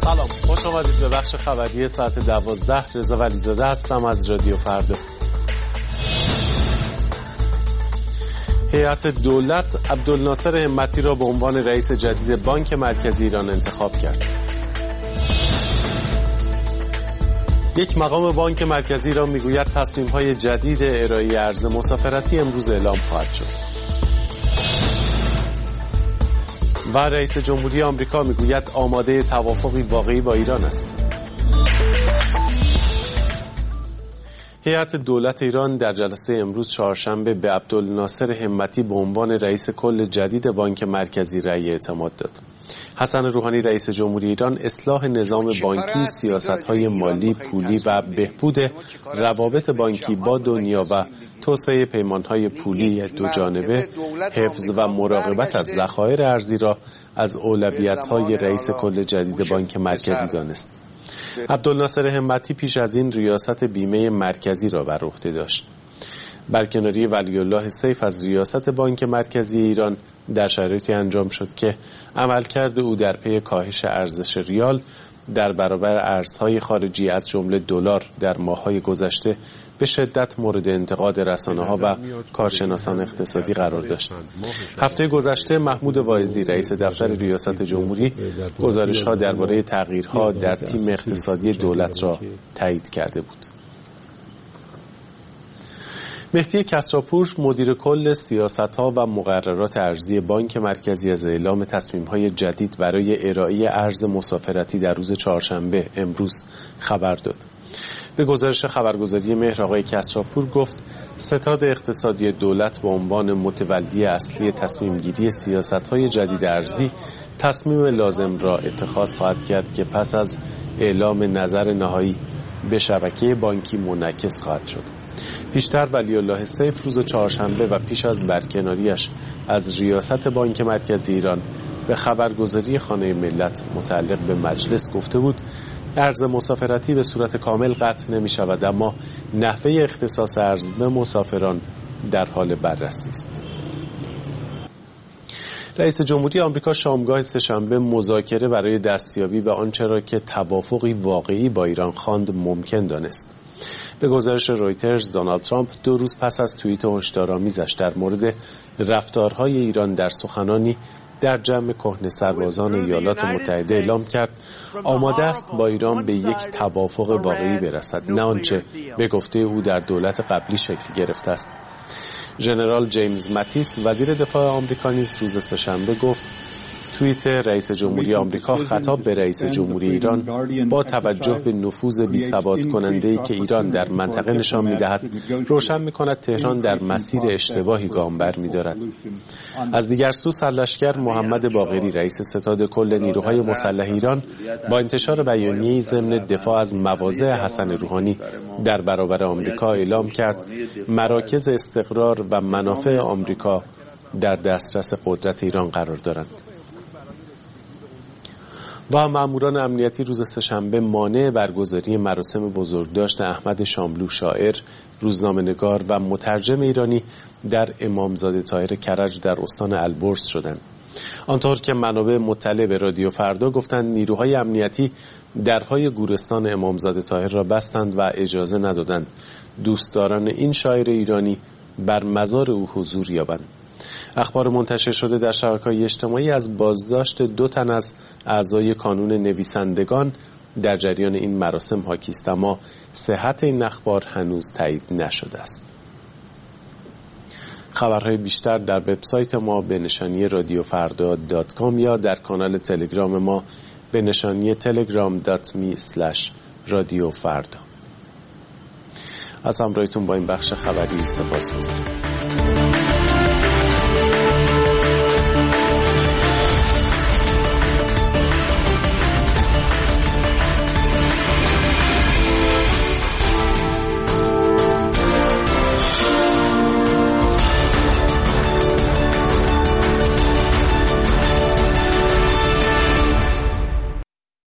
سلام، خوش آمدید به بخش خبری ساعت 12. رضا ولیزاده هستم از رادیو فردا. هیئت دولت عبدالناصر همتی را به عنوان رئیس جدید بانک مرکزی ایران انتخاب کرد. یک مقام بانک مرکزی ایران میگوید تصمیم‌های جدید ارائه ارز مسافرتی امروز اعلام خواهد شد. و رئیس جمهوری آمریکا میگوید آماده توافقی واقعی با ایران است. هیئت دولت ایران در جلسه امروز چهارشنبه به عبدالناصر همتی به عنوان رئیس کل جدید بانک مرکزی رأی اعتماد داد. حسن روحانی رئیس جمهوری ایران اصلاح نظام بانکی، سیاست‌های مالی، پولی و بهبود روابط بانکی با دنیا و توسعه پیمان‌های پولی دوجانبه، حفظ و مراقبت از ذخایر ارزی را از اولویت‌های رئیس کل جدید بانک مرکزی دانست. عبدالناصر همتی پیش از این ریاست بیمه مرکزی را بر عهده داشت. برکناری ولی الله سیف از ریاست بانک مرکزی ایران در شرایطی انجام شد که عملکرد او در پی کاهش ارزش ریال در برابر ارزهای خارجی از جمله دلار در ماه‌های گذشته به شدت مورد انتقاد رسانه‌ها و کارشناسان اقتصادی قرار داشت. هفته گذشته محمود واعظی رئیس دفتر ریاست جمهوری گزارش‌ها درباره تغییرها در تیم اقتصادی دولت را تایید کرده بود. مهدی کسراپور مدیر کل سیاست‌ها و مقررات ارزی بانک مرکزی از اعلام تصمیم‌های جدید برای ارائه ارز مسافرتی در روز چهارشنبه امروز خبر داد. به گزارش خبرگزاری مهر آقای کسراپور گفت ستاد اقتصادی دولت به عنوان متولی اصلی تصمیم گیری سیاست‌های جدید ارزی تصمیم لازم را اتخاذ خواهد کرد که پس از اعلام نظر نهایی به شبکه بانکی منعکس خواهد شد. پیشتر ولی الله سیف روز چهارشنبه و پیش از برکناریش از ریاست بانک مرکزی ایران به خبرگزاری خانه ملت متعلق به مجلس گفته بود ارز مسافرتی به صورت کامل قطع نمی شود، اما نحوه اختصاص ارز به مسافران در حال بررسی است. رئیس جمهوری آمریکا شامگاه سه‌شنبه مذاکره برای دستیابی به آنچه را که توافقی واقعی با ایران خواند ممکن دانست. به گزارش رویترز دونالد ترامپ 2 روز پس از توییت هشدارآمیزش در مورد رفتارهای ایران در سخنانی در جمع کهنه سربازان ایالات متحده اعلام کرد آماده است با ایران به یک توافق واقعی برسد، نه آنچه به گفته او در دولت قبلی شکل گرفته است. ژنرال جیمز ماتیس وزیر دفاع آمریکا نیز روز سه‌شنبه گفت توییت رئیس جمهوری آمریکا خطاب به رئیس جمهوری ایران با توجه به نفوذ بی‌ثبات کننده‌ای که ایران در منطقه نشان می‌دهد روشن می‌کند تهران در مسیر اشتباهی گام برمی‌دارد. از دیگر سو سرلشکر محمد باقری رئیس ستاد کل نیروهای مسلح ایران با انتشار بیانیه‌ای ضمن دفاع از مواضع حسن روحانی در برابر آمریکا اعلام کرد مراکز استقرار و منافع آمریکا در دسترس قدرت ایران قرار دارند. و ماموران امنیتی روز سه‌شنبه مانع برگزاری مراسم بزرگداشت احمد شاملو شاعر، روزنامه‌نگار و مترجم ایرانی در امامزاده طاهر کرج در استان البرز شدند. آنطور که منابع مطلع به رادیو فردا گفتند نیروهای امنیتی درهای گورستان امامزاده طاهر را بستند و اجازه ندادند دوستداران این شاعر ایرانی بر مزار او حضور یابند. اخبار منتشر شده در شبکه‌های اجتماعی از بازداشت 2 تن از اعضای کانون نویسندگان در جریان این مراسم حاکی است، اما صحت این اخبار هنوز تایید نشده است. خبرهای بیشتر در وبسایت ما به نشانی radiofarda.com یا در کانال تلگرام ما به نشانی telegram.me/radiofarda. از همراهیتون با این بخش خبری سپاسگزارم.